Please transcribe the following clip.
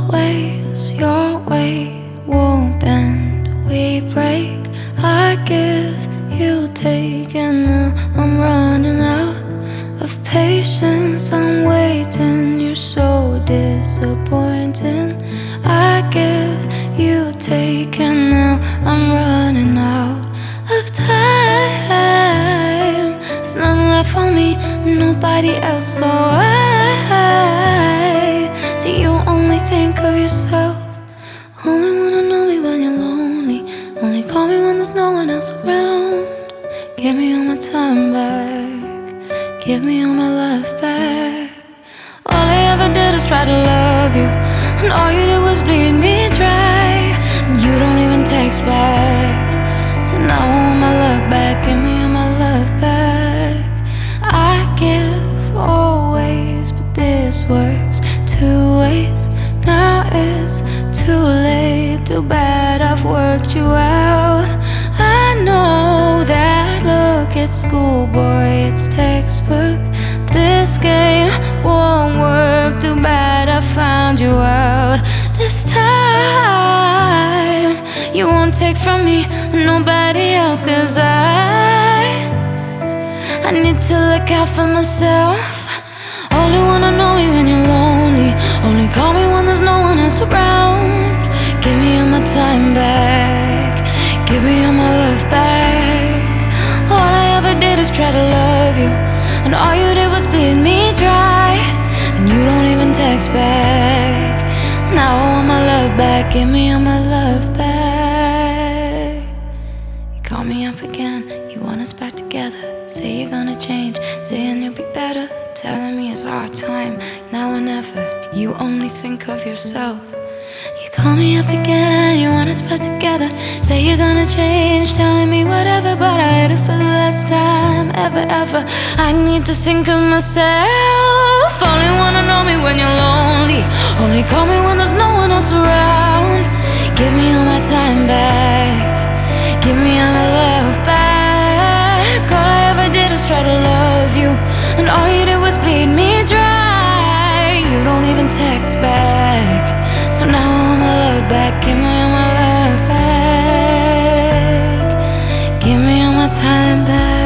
always your way won't bend, we break. I give, you take, and now I'm running out of patience. I'm waiting, you're so disappointing. I give, you take, and now I'm running out of time. There's nothing left for me, nobody else, so why do you only think of yourself? Only wanna know me when you're lonely, only call me when there's no one else around. Give me all my time back, give me all my love back. All I ever did is try to love you, and all you did was bleed me dry. And you don't even text back, so now I want my love back. Give me all my love back. I give always, but this works two ways. Now it's too late, too bad I've worked you out. I know that look, it's schoolboy, it's textbook. This game won't work, too bad I found you out. This time you won't take from me nobody else, 'cause I need to look out for myself. Only wanna know me when you're lonely, only call me when there's no one else around. Give me all my time back, give me all my love back. All I ever did is try to love you, and all you did was bleed me dry. And you don't even text back, now I want my love back. Give me all my love back. You call me up again, you want us back together. Say you're gonna change, saying you'll be better, telling me it's our time, now or never. You only think of yourself. You call me up again, you want us back together. Say you're gonna change, telling me whatever, but I heard it for the last time, ever. I need to think of myself. Only wanna know me when you're lonely, only call me when there's no one else around. Give me all my time back, give me all my love back. All I ever did is try to love you, and all you did was bleed me dry. You don't even text back, so now I want my love back. Give me all my love back, give me all my time back.